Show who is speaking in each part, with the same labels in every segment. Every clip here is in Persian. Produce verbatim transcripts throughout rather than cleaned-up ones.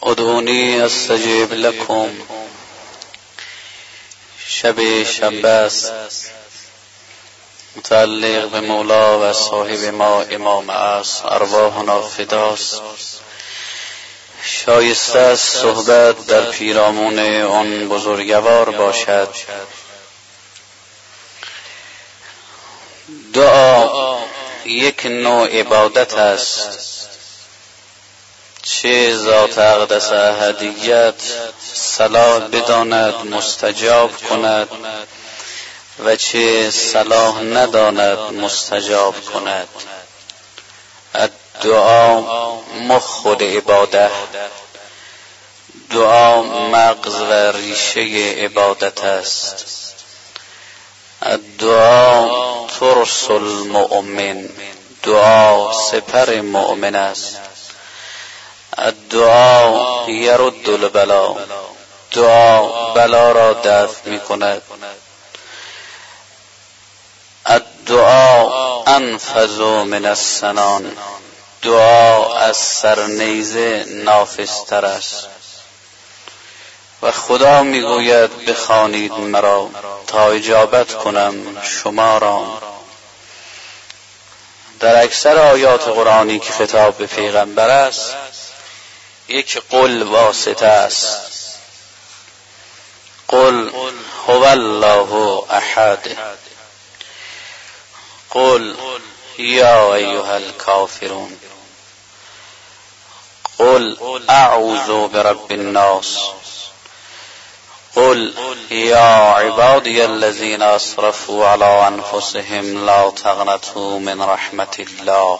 Speaker 1: ادعونی استجیب لکم. شب شنبه است، متعلق به مولا و صاحب ما امام است، ارواحنا فداست. شایسته است صحبت در پیرامون آن بزرگوار باشد. دعا یک نوع عبادت است، چه ذات اقدس احدیت صلاح بداند مستجاب کند و چه صلاح نداند مستجاب کند. دعا مخ عبادت، دعا مغز و ریشه عبادت است. دعا ترس المؤمن، دعا سپر مؤمن است. دعا یرد البلا، دعا بلا را دفع می کند. دعا انفذ من السنان، دعا از سرنیزه نافذتر است. و خدا میگوید بخوانید مرا تا اجابت کنم شما را. در اکثر آیات قرآنی که خطاب به پیغمبر است، یک قل واسطه است. قل هو الله احد، قل یا ایها الکافرون، قل اعوذ برب الناس، قل یا عبادی الذین اسرفوا علی انفسهم لا تقنطوا من رحمت الله.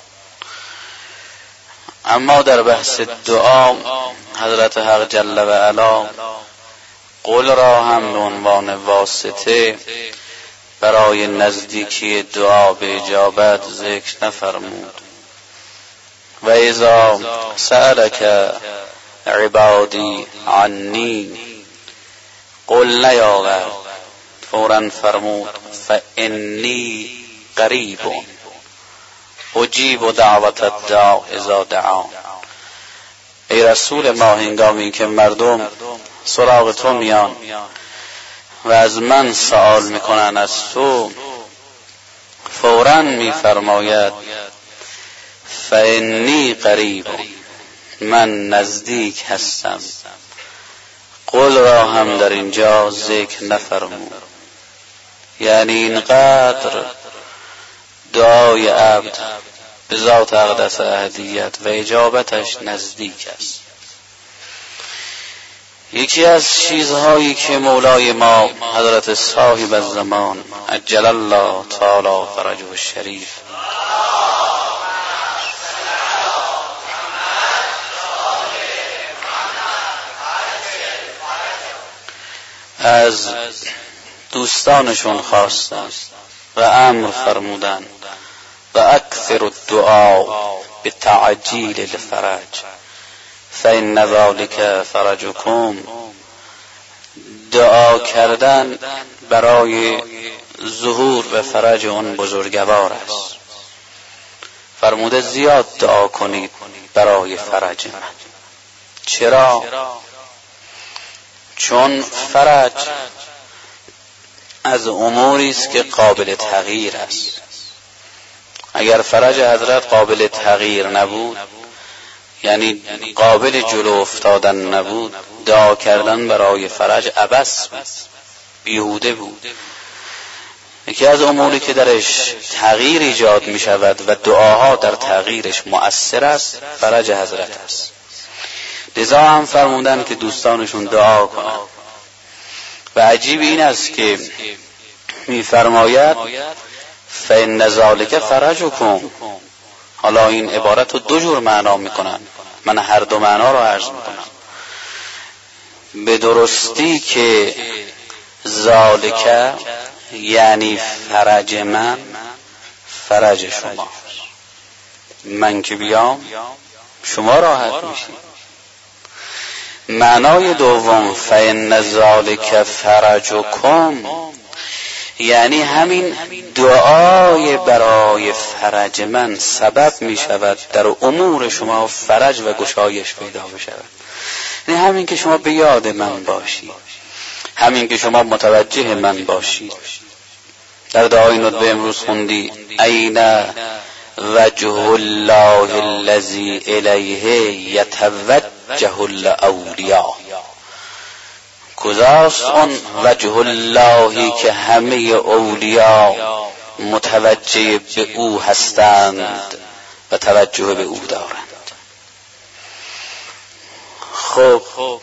Speaker 1: اما در بحث دعا حضرت حق جل و علا قل را هم به عنوان واسطه برای نزدیکی دعا به اجابت ذکر نفرمود. و اذا سألک عبادی عنی، قل نیاورد، فوراً فرمود فانی قریب اجیب دعوت الداع اذا دعان. ای رسول ما، هنگامی که مردم سراغ تو میان و از من سوال میکنن از تو، فوراً میفرماید فانی قریب، من نزدیک هستم. قل را هم در اینجا ذکر نفرمود. یعنی اینقدر دعای عبد به ذات اقدس احدیت و اجابتش نزدیک است. یکی از چیزهایی که مولای ما حضرت صاحب الزمان عجل الله تعالی فرجه الشریف از دوستانشون خواستند و امر فرمودند و اکثر الدعاء بتعجیل الفرج فإن ذلك فرجكم. دعا کردن برای ظهور و فرج اون بزرگوار است. فرموده زیاد دعا کنید برای فرج من. چرا؟ چون فرج از اموری است که قابل تغییر است. اگر فرج حضرت قابل تغییر نبود، یعنی قابل جلو افتادن نبود، دعا کردن برای فرج عبث بود، بیهوده بود. یکی از اموری که درش تغییر ایجاد می شود و دعاها در تغییرش مؤثر است، فرج حضرت است. لذا هم فرمودن که دوستانشون دعا کنند. و عجیب این است که می فرماید فإن ذلک فرجکم. حالا این عبارت رو دو جور معنا می کنن، من هر دو معنا رو عرض می کنم. به درستی که ذالک یعنی فرج من، فرج شما. من که بیام شما راحت میشید. معنای دوم فإن ذلک فرجکم یعنی همین دعای برای فرج من سبب می شود در امور شما فرج و گشایش پیدا بشود. یعنی همین که شما به یاد من باشید، همین که شما متوجه من باشید. در دعای ندبه امروز خوندی این وجه الله الذی الیه یتوجه الاولیاء. کجاست اون وجه اللهی که همه اولیاء متوجه به او هستند و توجه به او دارند؟ خب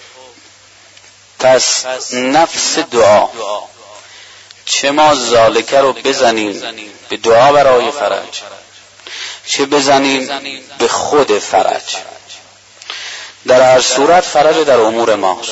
Speaker 1: پس نفس دعا، چه ما ذالکه رو بزنیم به دعا برای فرج، چه بزنیم به خود فرج، در هر صورت فرج در امور ماست.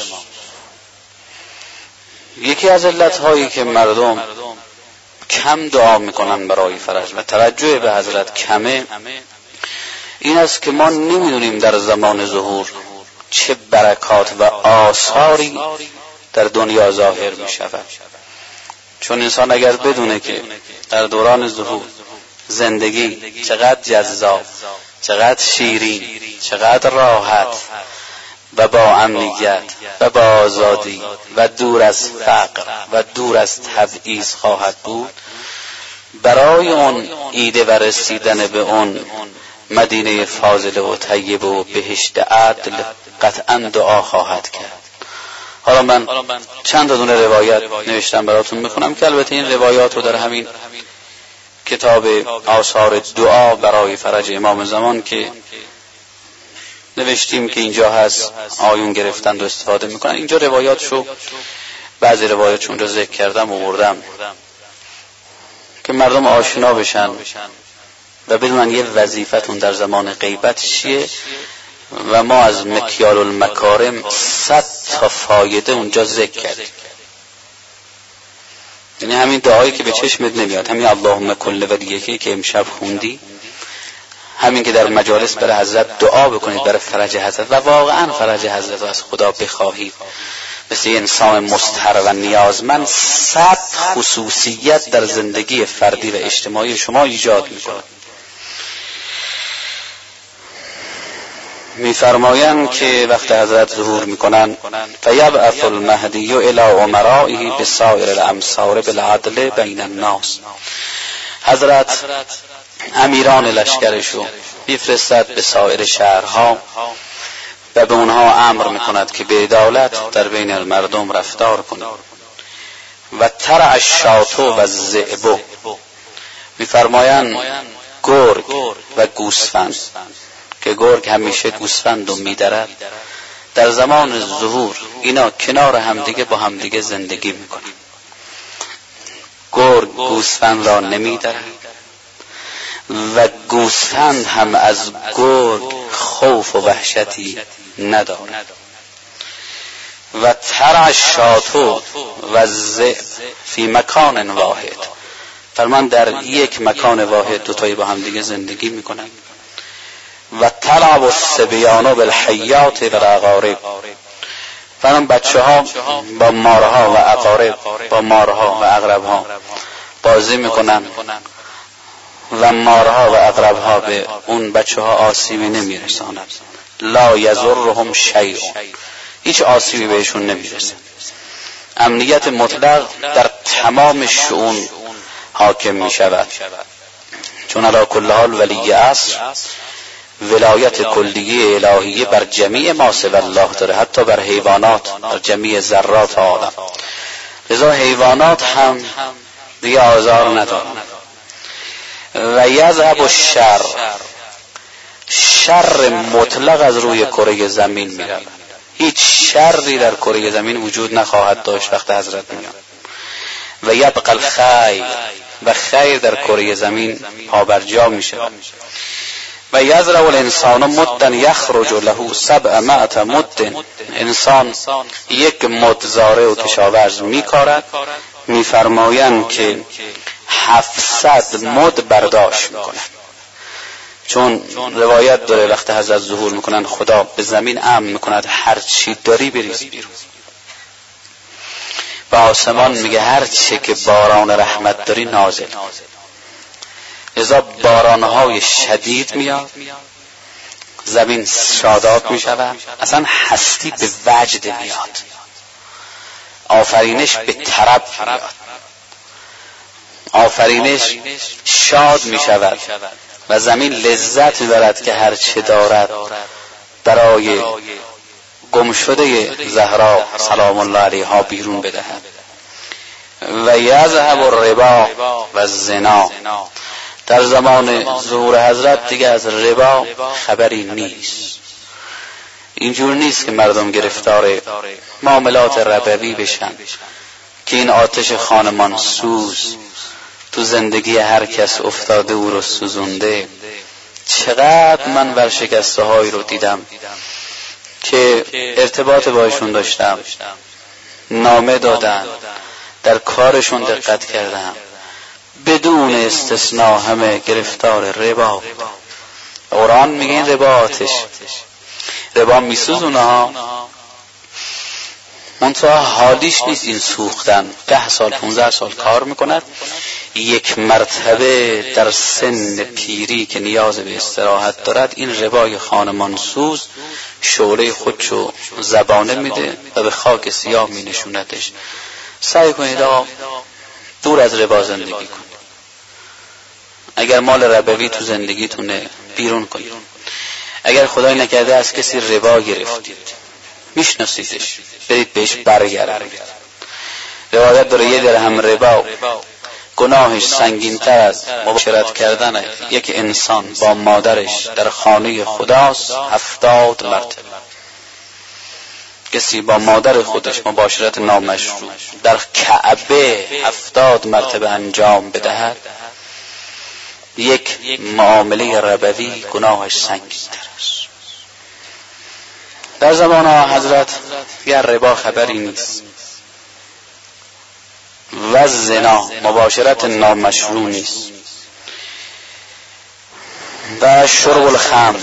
Speaker 1: یکی از علتهایی که مردم کم دعا میکنن برای فرج و توجه به حضرت کمه این است که ما نمیدونیم در زمان ظهور چه برکات و آثاری در دنیا ظاهر میشود. چون انسان اگر بدونه که در دوران ظهور زندگی چقدر جذاب، چقدر شیرین، چقدر راحت و با امنیت و با آزادی و دور از فقر و دور از تبعیض خواهد بود، برای اون ایده و رسیدن به اون مدینه فاضله و طیبه و بهشت عدل قطعا دعا خواهد کرد. حالا من چند تا دونه روایت نوشتم براتون میخونم که البته این روایات رو در همین کتاب آثار دعا برای فرج امام زمان که نوشتیم که اینجا هست آیون گرفتند و استفاده میکنن. اینجا روایاتشو بعضی روایاتشون رو ذکر کردم و بردم که مردم آشنا بشن و بدونن یه وظیفتون در زمان غیبت چیه و ما از مکیال المکارم صد تا فایده اونجا ذکر کردیم. یعنی همین دعایی که به چشمت نمیاد، همین اللهم کل ولیکه که امشب خوندی، همین که در مجالس برای حضرت دعا بکنید برای فرج حضرت و واقعا فرج حضرت رو از خدا بخواهید، مثل انسان مضطر و نیازمند صد خصوصیت در زندگی فردی و اجتماعی شما ایجاد میکنه. میفرمایند که وقت حضرت ظهور میکنن فیبعث المهدی الی امرائه بسائر الامصار بالعدل بین الناس. حضرت امیران لشکرشو میفرستد به سایر شهرها و به اونها امر میکند که به عدالت در بین مردم رفتار کنید. و ترع الشاة و الذئب، میفرمایند گرگ و گوسفند، که گرگ همیشه گوسفند رو میدرد، در زمان ظهور اینا کنار همدیگه با همدیگه زندگی میکنن. گرگ گوسفند را نمیدرد و گوسفند هم از گرگ خوف و وحشتی ندارد. و ترع الشاة و الذئب فی مکان واحد، فرمان در یک مکان واحد دوتایی با هم دیگه زندگی میکنن. و تلعب الصبیان بالحیات و العقارب، فرمان بچه ها با مارها و عقارب، با مارها و عقربها بازی میکنن و مارها و عقربها به اون بچه ها آسیبی نمیرساند. لا یضرهم شیء، هیچ آسیبی بهشون نمیرسه. امنیت مطلق در تمام شؤون حاکم میشود، چون علی کل حال ولی عصر ولایت کلیه الهیه بر جمیع ما سوی الله داره، حتی بر حیوانات، بر جمیع ذرات عالم. لذا حیوانات هم دیگه آزار ندارن. و یذهب الشر، شر مطلق از روی کره زمین میرود، هیچ شری در کره زمین وجود نخواهد داشت وقت حضرت میاد. و یبقى الخیر، و خیر در کره زمین پابرجا میشه. و یزرع الانسان مدا یخرج له سبعمائة مد، انسان یک مد زاره و کشاورز میکارد، میفرمایند که هفتصد مد برداشت میکنند. چون روایت داره وقت حضرت ظهور میکنن خدا به زمین امر میکند هر چی داری بریز بیرون. به آسمان میگه هر چه که باران رحمت داری نازل. لذا بارانهای شدید میاد، زمین شاداب میشود، اصلا هستی به وجد میاد، آفرینش به طرب میاد، آفرینش شاد میشود و زمین لذت میبرد که هر چه دارد برای گم شده زهرا سلام الله علیها بیرون بدهد. و یذهب الربا و زنا. در زمان ظهور حضرت دیگه از ربا خبری نیست. اینجور نیست که مردم گرفتار معاملات ربوی بشن که این آتش خانمان سوز تو زندگی هر کس افتاده او رو سوزونده. چقدر من ورشکسته هایی رو دیدم که ارتباط باشون داشتم، نامه دادن، در کارشون دقت کردم، بدون استثناء همه گرفتار ربا. قرآن میگه این ربا آتش، ربا میسوزونه ها، منتها حالیش نیست این سوختن. ده سال پونزده سال کار میکند، یک مرتبه در سن پیری که نیاز به استراحت دارد این ربای خانمان سوز شعله خودشو زبانه میده و به خاک سیاه می نشوندش. سعی کنید آقا دور از ربا زندگی کنید. اگر مال ربوی تو زندگیتونه بیرون کنید. اگر خدای نکرده از کسی ربا گرفتید میشناسیدش، برید بهش برگردید. روایت داره یه درهم ربا گناهش سنگین‌تر از مباشرت کردن یک انسان با مادرش در خانه خداست هفتاد مرتبه. کسی با مادر خودش مباشرت نامشروع در کعبه هفتاد مرتبه انجام بدهد، یک معامله ربوی گناهش سنگین‌تر است. در زمان حضرت یا ربا خبری نیست و زنا مباشرت نامشروع نیست و شرب الخمر،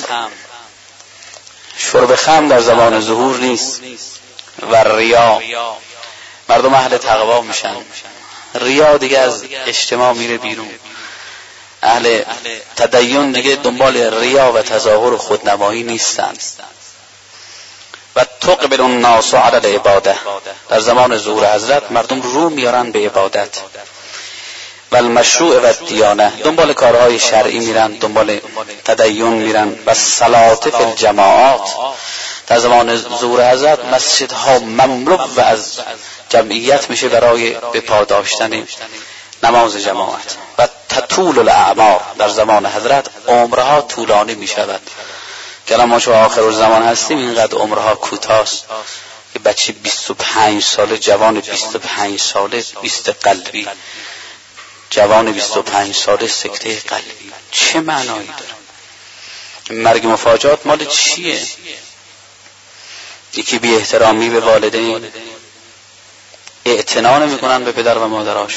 Speaker 1: شرب خمر در زمان ظهور نیست و ریا. مردم اهل تقوا میشن، ریا دیگه از اجتماع میره بیرون. اهل تدین دیگه دنبال ریا و تظاهر و خودنمایی نیستن. و تقبل الناس علی العباده، در زمان ظهور حضرت مردم رو میارن به عبادت. و المشروع و دیانه، دنبال کارهای شرعی میرن، دنبال تدین میرن. و صلات فی الجماعات، در زمان ظهور حضرت مسجدها مملو و از جمعیت میشه برای به پا داشتن نماز جماعت. و تطول الاعمار، در زمان حضرت عمرها طولانی میشود. که الان ما چون آخر زمان هستیم اینقدر عمرها کوتاست که بچه بیست و پنج ساله، جوان بیست و پنج ساله بیست قلبی، جوان بیست و پنج ساله سکته قلبی، چه معنایی داره؟ مرگ مفاجات مال چیه؟ یکی بی احترامی به والدین، اعتنا نمی‌کنن به پدر و مادرهاش،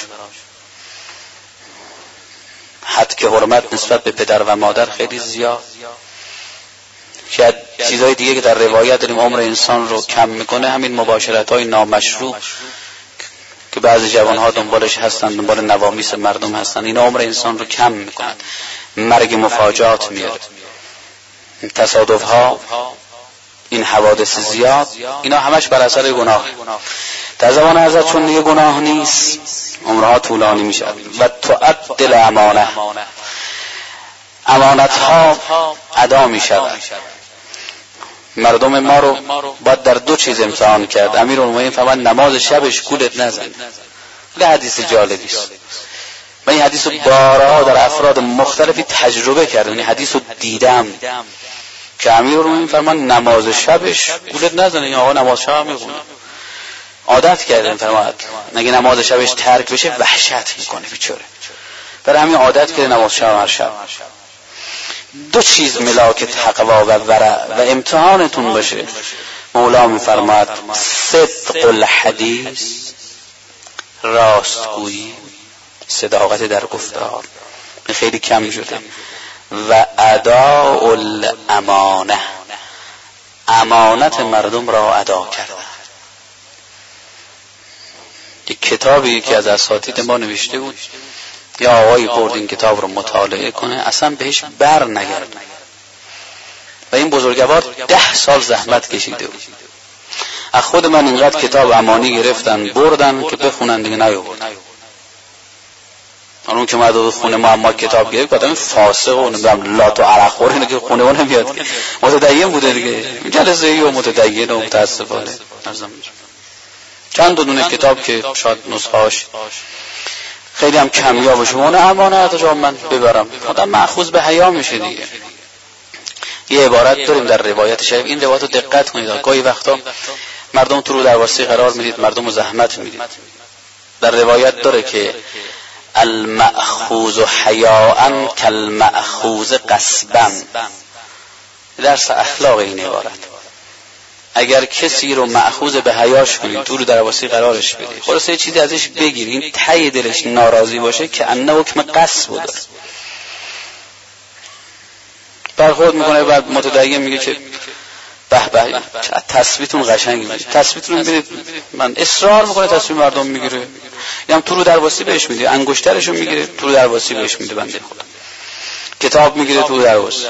Speaker 1: حد که حرمت نسبت به پدر و مادر خیلی زیاد. شاید چیزهای دیگه که در روایت داریم عمر انسان رو کم میکنه، همین مباشرت‌های نامشروع که بعضی جوانها دنبالش هستن، دنبال نوامیس مردم هستن، این عمر انسان رو کم میکنن. مرگ مفاجات میاره، تصادف‌ها، این حوادث زیاد، اینا همش بر اثر گناه. در زمان حضرت چون دیگه گناه نیست، عمرها طولانی میشه. و تعدل امانه، امانت‌ها ادا میشود. مردم ما رو باید در دو چیز امتحان کرد. امیرالمومنین فرمان نماز شبش گولت نزن. این حدیث جالبی است. من این حدیث رو بارها در افراد مختلفی تجربه کردم. این حدیث رو دیدم که امیرالمومنین فرمان نماز شبش گولت نزن. این آقا نماز شب میخونه، عادت کردن. فرمان نگه نماز شبش ترک بشه وحشت میکنه بیچاره، برای همین عادت کرده نماز شب هر شب. دو چیز ملاک تقوا و ورع و امتحانتون باشه. مولا میفرماد صدق الحدیث، راستگویی، صداقت در گفتار خیلی کم شده. و اداء الامانه، امانت مردم را ادا کردن. کتابی که از اساتید ما نوشته بود، یا آقایی برد این کتاب رو مطالعه کنه، اصلا بهش بر نگرد. و این بزرگوار ده سال زحمت کشیده بود. از خود من اینقدر کتاب امانی گرفتن بردن که بخونن دیگه نیاوردن. اون که مدد خونه ما اما کتاب گرفت گفتم فاسق و نمیدونم لات و عرق خور اینه که خونه اون نمیاد که متدین بوده دیگه، جلسه ای و متدین و متاسفانه چند دونه کتاب که شاید نسخه‌اش خیلی هم کمیاب باشه اون امانت رو من ببرم خودم مأخوذ به حیا میشه دیگه. یه عبارت داریم در روایت شریف، این روایت رو دقت کنید، گاهی وقتا مردم تو رو در واسطه قرار میدید، مردم رو زحمت میدید. در روایت داره که المأخوذ حیاء کالمأخوذ قصبا، درس اخلاق این عبارت. اگر کسی رو مأخوذ به حیاش کنید، تو رو در واسطه قرارش بدید، خلاصه یه چیزی ازش بگیر، این ته دلش ناراضی باشه که انه حکم قصب داره، برخورد میکنه. بعد متدین میگه که به به چقدر تثبیتون قشنگه، تثبیتون ببینید، من اصرار میکنه تصویر مردم میگیره، یعنی تو رو در واسطه بهش میده، انگشترشو میگیره تو رو در واسطه بهش میده، بنده خدا کتاب میگیره تو رو در واسطه.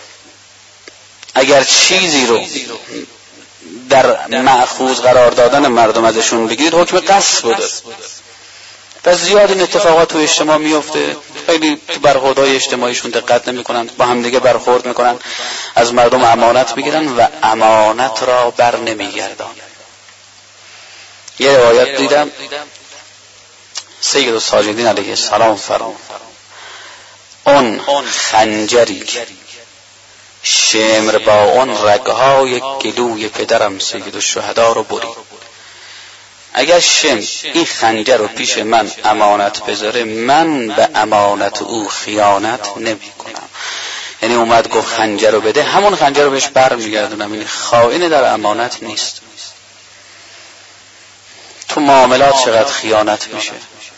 Speaker 1: اگر چیزی رو در مأخوذ قرار دادن مردم ازشون بگیرید حکم قصب داره. پس زیاد این اتفاقات تو اجتماع میفته، خیلی تو برخوردهای اجتماعیشون دقت نمیکنن، با هم دیگه برخورد میکنن، از مردم امانت میگیرن و امانت را بر نمیگردان. یه روایت دیدم سید الساجدین علیه السلام فرمود اون خنجری شمر با اون رگهای گلوی پدرم سید الشهدا رو برید. اگر شم این خنجر رو پیش من امانت بذاره، من به امانت او خیانت نمی کنم. یعنی اومد گفت خنجر رو بده، همون خنجر رو بهش بر میگردونم. این خائن در امانت نیست. تو معاملات چقدر خیانت میشه،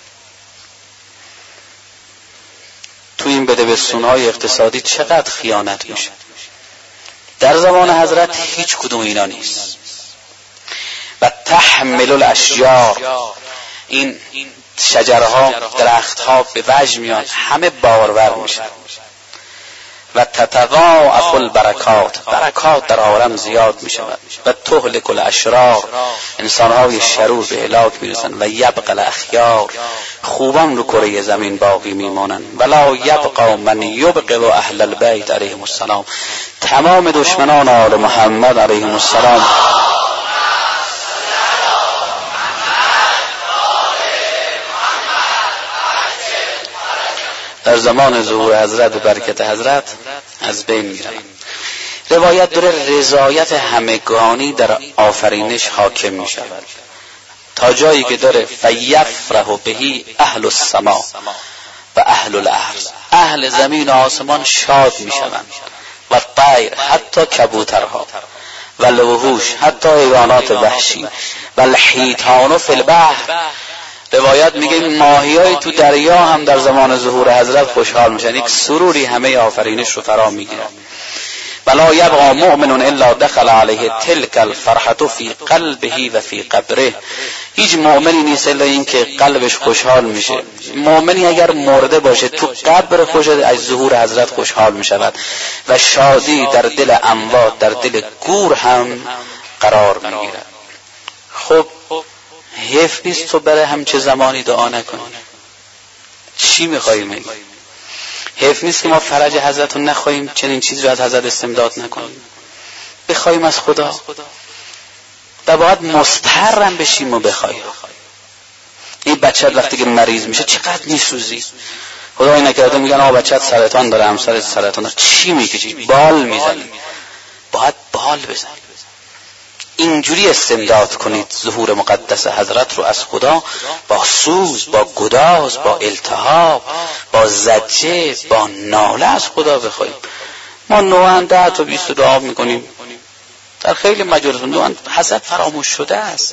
Speaker 1: تو این بده بستونهای اقتصادی چقدر خیانت میشه. در زمان حضرت هیچ کدوم اینا نیست. و تحمل الاشجار، این شجرها درختها به وجه میان، همه بارور میشن. و تتضاعف البرکات، برکات در عالم زیاد میشود. و تهلک الاشرار، انسانهای شرور به هلاک میرسن. و یبقى الاخیار، خوبان رو کره زمین باقی میمانن. ولا یبقى من یبغض اهل البیت علیهم السلام، تمام دشمنان آل محمد علیهم السلام در زمان ظهور حضرت و برکت حضرت از بین میرن. روایت داره رضایت همگانی در آفرینش حاکم می شود، تا جایی که داره فیفرح بهی اهل السما و اهل الارض، اهل زمین و آسمان شاد می شوند. و طیر، حتی کبوترها، و الوحوش، حتی حیوانات وحشی، و الحیتان فی البحر. روایت میگه ماهیای تو دریا هم در زمان ظهور حضرت خوشحال میشن، یک سروری همه آفرینش رو فرا میگیرن. ولا یبقى مؤمن الا دخل علیه تلک الفرحة فی قلبه و فی قبره، هیچ مؤمنی نیست الا این که قلبش خوشحال میشه. مؤمنی اگر مرده باشه تو قبر خوش از ظهور حضرت خوشحال میشود و شادی در دل اموات، در دل گور هم قرار میگیرد. خب حیف نیست تو برای همچه زمانی دعا نکنی؟ چی میخوایی میگی؟ حیف نیست که ما فرج حضرت رو نخواهیم، چنین چیزی رو از حضرت استمداد نکنیم، بخواهیم از خدا و باید مضطرم بشیم و بخواهیم. این بچه وقتی که مریض میشه چقدر میسوزی، خدای نکرده میگن آقا بچه سرطان داره، همسر سرطان داره، چی میکشی؟ بال میزنی، باید بال بزنی. اینجوری استمداد کنید ظهور مقدس حضرت رو از خدا، با سوز، با گداز، با التهاب، با زجه، با ناله از خدا بخوایم. ما نوعاً ده تا بیست دعا میکنیم در خیلی مجالس، نوعاً حضرت فراموش شده است،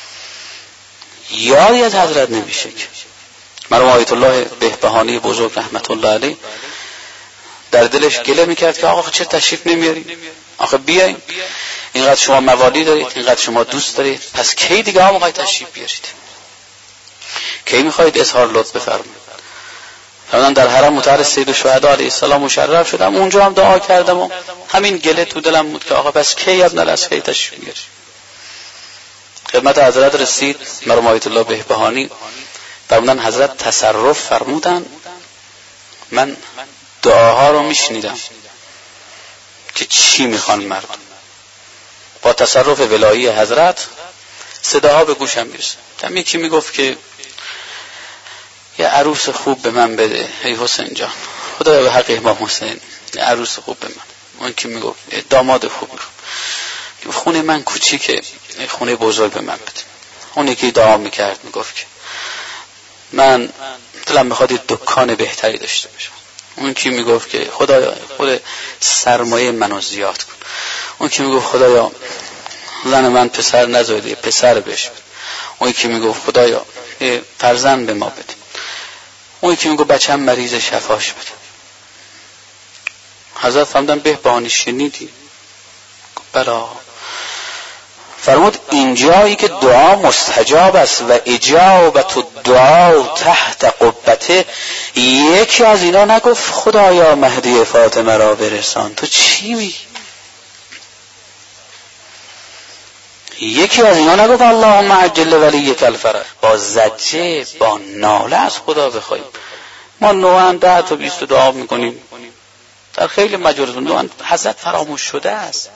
Speaker 1: یادی از حضرت نمیشه. که مرحوم آیت الله بهبهانی بزرگ رحمت الله علیه در دلش گله میکرد که آقا چه تشریف نمیارید؟ آخه بیاین، اینقدر شما موالی دارید، اینقدر شما دوست دارید، پس کی دیگه هم آقای تشریف بیارید؟ کی میخواید اظهار لطف بفرمایید؟ من در حرم مطهر سید الشهدا علیه السلام مشرف شدم، اونجا هم دعا کردم و همین گله تو دلم بود که آقا بس کی ابن الاسکی تشریف بیاری. خدمت حضرت رسید، مرحوم آیت الله بهبهانی فرمودن حضرت تصرف فرمودن، من دعاها رو میشنیدم که چی میخوان مردم. با تصرف ولایی حضرت صداها به گوشم میرسه. هم یکی میگفت که یه عروس خوب به من بده ای حسین جان، خدا به حق امام حسین یه عروس خوب به من. اون که میگفت داماد خوب میگفت خونه من کوچیکه، خونه بزرگ به من بده. اون یکی دعا میکرد میگفت که من دلم میخواد یه دکان بهتری داشته باشم. اون کی میگفت که خدایا خود سرمایه منو زیاد کن. اون کی میگفت خدایا زن من پسر نزاده پسر بشه. اون کی میگفت خدایا یه فرزند به ما بده. اون کی میگفت بچه‌م مریض شفاش بده. حضرت فرمودن بهبهانی شنیدی؟ بلا. فرمود اینجایی که دعا مستجاب است و اجابت الدعا تحت قبته، یکی از اینا نگفت خدایا مهدی فاطمه را برسان. تو چی میگی؟ یکی از اینا نگفت اللهم عجل ولیک الفرج. با زجه با ناله از خدا بخوایم. ما نوعاً ده تا بیست دعا میکنیم در خیلی مجالس، نوعاً حضرت فراموش شده است،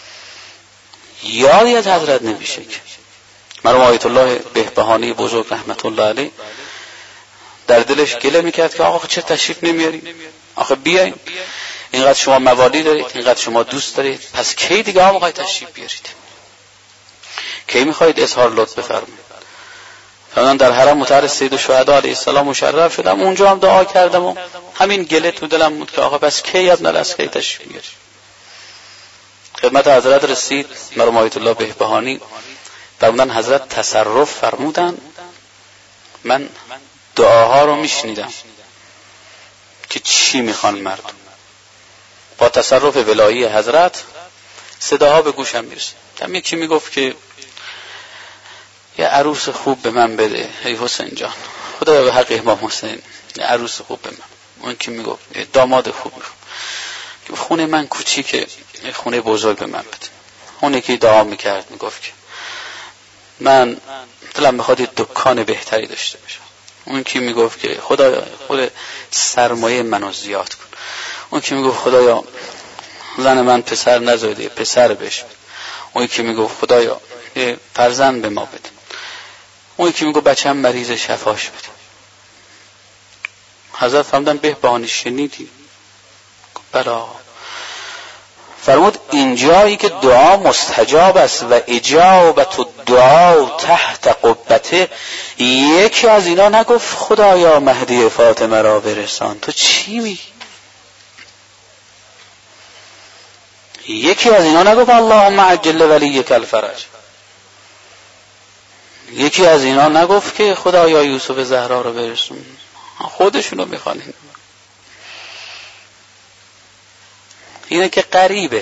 Speaker 1: یادی از حضرت نمیشه. که مرحوم آیت الله بهبهانی بزرگ رحمت الله علیه در دلش گله میکرد که آقا چه تشریف نمیارید؟ آخه بیاین، اینقدر شما موالی دارید، اینقدر شما دوست دارید، پس کی دیگه آقا میخواید تشریف بیارید؟ کی میخواید اظهار لطف بفرمایید؟ من در حرم مطهر سید الشهدا علیه السلام مشرف شدم، اونجا هم دعا کردم و همین گله تو دلم بود که آقا بس کی ابن الاسکی تشریف بیاری. خدمت حضرت رسید، مرحوم آیت الله بهبهانی فرمودن حضرت تصرف فرمودن، من دعاها رو میشنیدم که چی میخوان مردم. با تصرف ولایی حضرت صداها به گوشم میرسه. هم یکی میگفت که یه عروس خوب به من بده ای حسین جان، خدا به حق امام حسین یه عروس خوب به من. اون که میگفت داماد خوب میگفت خونه من کوچیکه، خونه بزرگ به من بده. اون یکی دعا میکرد میگفت که من دلم میخواد یه دکان بهتری داشته باشم. اون کی میگفت که خدایا خود سرمایه منو زیاد کن. اون کی میگفت خدایا زن من پسر نزاده پسر بشه. اون کی میگفت خدایا یه فرزند به ما بده. اون کی میگفت بچه‌م مریض شفاش بده. حضرت فرمودن بهبهانی شنیدی؟ بلا. فرمود اینجایی که دعا مستجاب است و اجابت الدعا تحت قبته، یکی از اینا نگفت خدایا مهدی فاطمه را برسان. تو چی میگی؟ یکی از اینا نگفت اللهم عجل ولیک الفرج. یکی از اینا نگفت که خدایا یوسف زهرا رو برسون. خودشونو میخوانین. اینه که قریبه،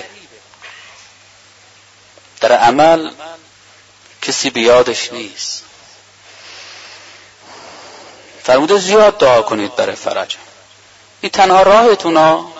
Speaker 1: در عمل کسی بیادش نیست. فرموده زیاد دعا کنید برای فرج. این تنها راهتونا.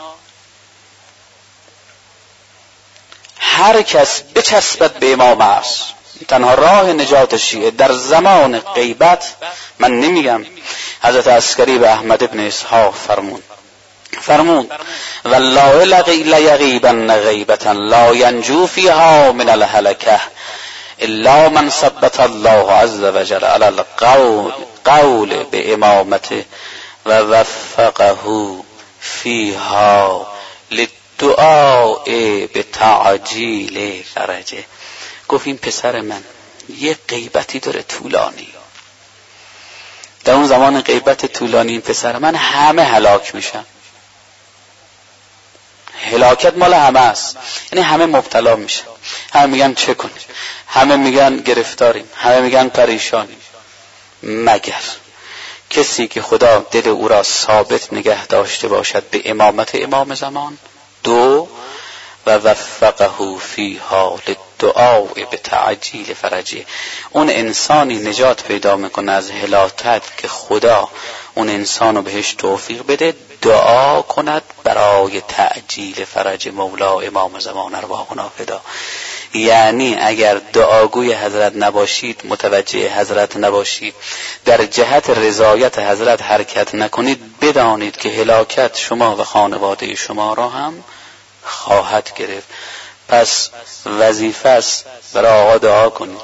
Speaker 1: هر کس بچسبد به امام است. تنها راه نجات شیعه در زمان غیبت. من نمیگم، حضرت عسکری به احمد ابن اسحاق فرمود فرمود والله لیغیبن غیبتا لا ینجو فیها من الهلکه الا من ثبت الله عز وجل علی القول قول به امامته و وفقه فیها للدعاء به تعجیل فرجه. گفت این پسر من یه غیبتی داره طولانی، در اون زمان غیبت طولانی این پسر من همه هلاک میشن. هلاکت مال همه است، یعنی همه مبتلا میشن، همه میگن چه کنیم، همه میگن گرفتاریم، همه میگن پریشانیم، مگر کسی که خدا دل او را ثابت نگه داشته باشد به امامت امام زمان. دو و وفقه فیها دعا به تعجیل فرجه. اون انسانی نجات پیدا میکنه از هلاکت که خدا اون انسانو بهش توفیق بده دعا کند برای تعجیل فرج مولا امام زمان ارواحنا فدا. یعنی اگر دعاگوی حضرت نباشید، متوجه حضرت نباشید، در جهت رضایت حضرت حرکت نکنید، بدانید که هلاکت شما و خانواده شما را هم خواهد گرفت. پس وظیفه است برای آقا دعا کنید.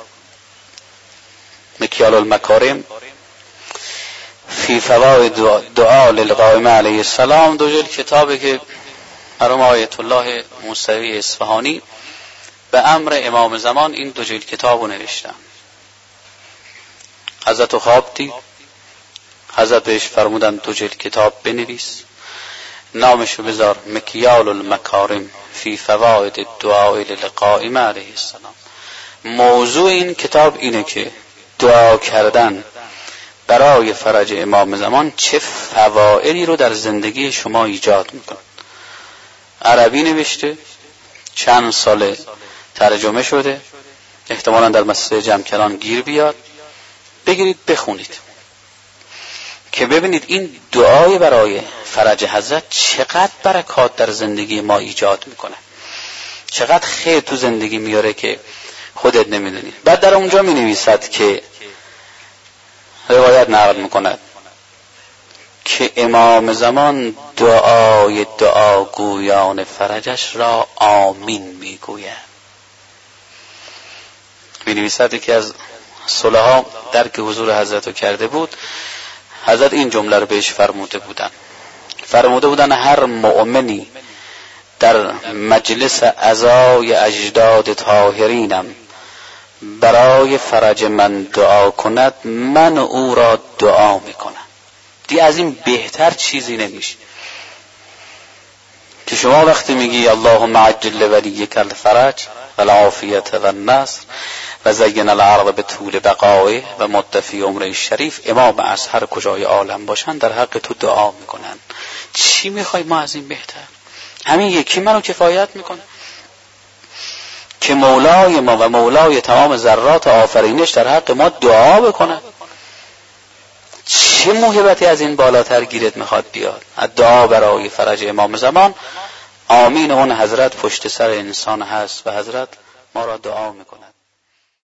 Speaker 1: مکیال المکارم فی فواید دعا للقائم علیه السلام دو جلد کتابه که مرحوم آیت الله موسوی اصفهانی به امر امام زمان این دو جلد کتابو نوشتن. حضرت خواب دید، حضرت بهش فرمودن دو جلد کتاب بنویس، نامشو بذار مکیال المکارم فی فواید دعا للقائم علیه السلام. موضوع این کتاب اینه که دعا کردن برای فرج امام زمان چه فوائدی رو در زندگی شما ایجاد میکنه. عربی نوشته، چند سال ترجمه شده، احتمالاً در مسجد جمکران گیر بیاد، بگیرید بخونید که ببینید این دعای برای فرج حضرت چقدر برکات در زندگی ما ایجاد میکنه، چقدر خیر تو زندگی میاره که خودت نمیدونی. بعد در اونجا می نویسد که روایت نقل میکند که امام زمان دعای دعاگویان فرجش را آمین میگوید. می نویسد که از صلحا در که حضور حضرت رو کرده بود، حضرت این جمله رو بهش فرموده بودن فرموده بودن هر مؤمنی در مجلس عزای اجداد طاهرینم برای فرج من دعا کند، من او را دعا میکنم. دی از این بهتر چیزی نمیشه که شما وقتی میگی اللهم عجل ولیک الفرج و العافیت و النصر و زین العرض به طول بقائه و مدفی عمره شریف، امام از هر کجای عالم باشن در حق تو دعا میکنن. چی میخوای ما از این بهتر؟ همین یکی منو کفایت میکنه که مولای ما و مولای تمام ذرات آفرینش در حق ما دعا بکنه. چه موهبتی از این بالاتر گیرت میخواد بیاد؟ دعا برای فرج امام زمان. آمین اون حضرت پشت سر انسان هست و حضرت ما را دعا میکنه.